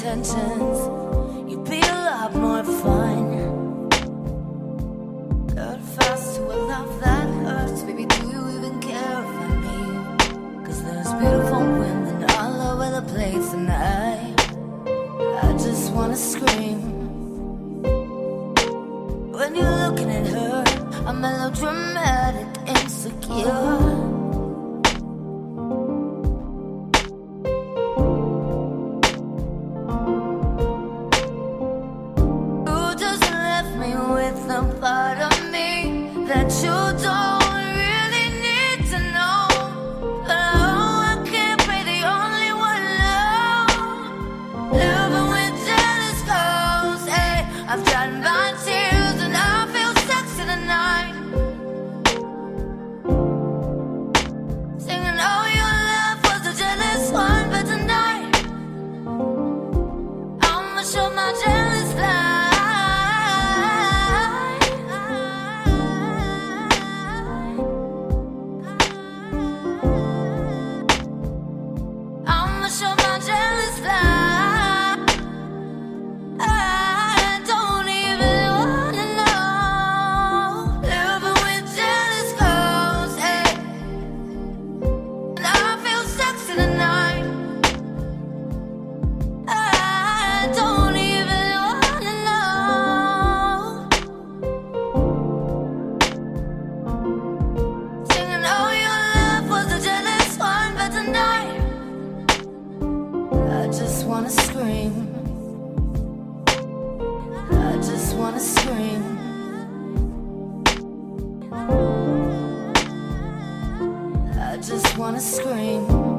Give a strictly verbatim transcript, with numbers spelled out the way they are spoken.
intentions, you'd be a lot more fun. Got fast to a love that hurts. Baby, do you even care if I leave? Cause there's beautiful women all over the place tonight. I just wanna scream when you're looking at her. I'm melodramatic, insecure. A part of me that you don't really need to know. Oh, I can't be the only one now. Living with jealous girls, hey. I've tried my tears and I feel sexy tonight. Singing, oh, your love was a jealous one, but tonight I'ma show my jealous light. Show my jealous light. I don't even wanna know. Living with jealous girls, hey. And I feel sexy tonight. I don't even wanna know. Singing, oh, your love was a jealous one, but tonight I just wanna scream. I just wanna scream. I just wanna scream.